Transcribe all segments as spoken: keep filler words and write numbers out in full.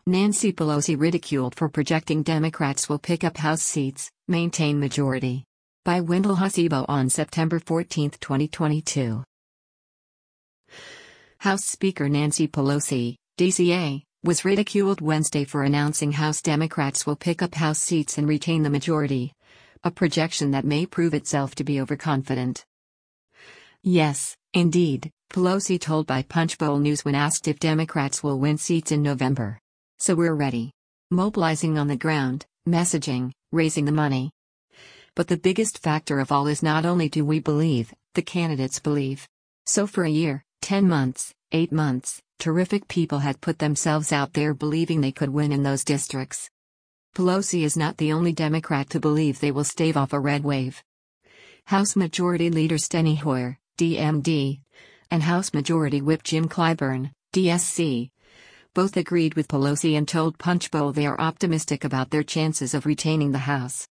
Nancy Pelosi ridiculed for projecting Democrats will pick up House seats, maintain majority. By Wendell Husibo on September fourteenth, twenty twenty-two. House Speaker Nancy Pelosi, D C A, was ridiculed Wednesday for announcing House Democrats will pick up House seats and retain the majority, a projection that may prove itself to be overconfident. Yes, indeed, Pelosi told by Punchbowl News when asked if Democrats will win seats in November. So we're ready. Mobilizing on the ground, messaging, raising the money. But the biggest factor of all is not only do we believe, the candidates believe. So for a year, ten months, eight months, terrific people had put themselves out there believing they could win in those districts. Pelosi is not the only Democrat to believe they will stave off a red wave. House Majority Leader Steny Hoyer, D M D, and House Majority Whip Jim Clyburn, D S C, both agreed with Pelosi and told Punchbowl they are optimistic about their chances of retaining the House.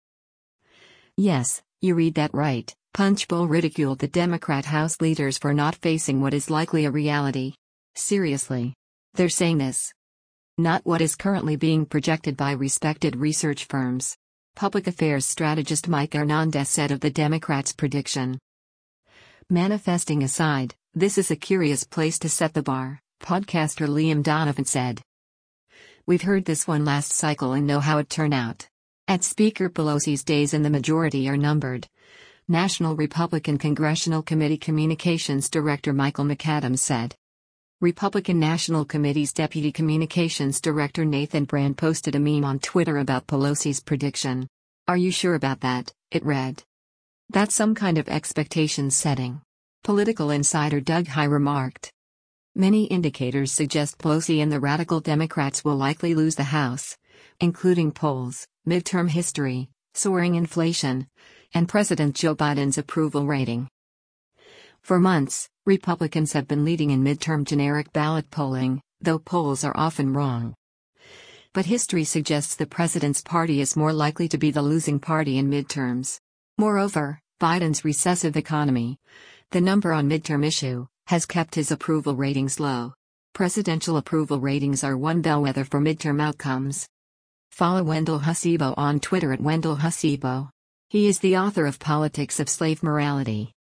Yes, you read that right, Punchbowl ridiculed the Democrat House leaders for not facing what is likely a reality. Seriously. They're saying this. Not what is currently being projected by respected research firms. Public affairs strategist Mike Hernandez said of the Democrats' prediction. Manifesting aside, this is a curious place to set the bar, podcaster Liam Donovan said. We've heard this one last cycle and know how it turned out. At Speaker Pelosi's days in the majority are numbered. National Republican Congressional Committee Communications Director Michael McAdams said. Republican National Committee's Deputy Communications Director Nathan Brand posted a meme on Twitter about Pelosi's prediction. Are you sure about that? It read. That's some kind of expectation setting. Political insider Doug Heye remarked. Many indicators suggest Pelosi and the radical Democrats will likely lose the House, including polls, midterm history, soaring inflation, and President Joe Biden's approval rating. For months, Republicans have been leading in midterm generic ballot polling, though polls are often wrong. But history suggests the president's party is more likely to be the losing party in midterms. Moreover, Biden's recessive economy, the number on midterm issue, has kept his approval ratings low. Presidential approval ratings are one bellwether for midterm outcomes. Follow Wendell Husibo on Twitter at Wendell Husibo. He is the author of Politics of Slave Morality.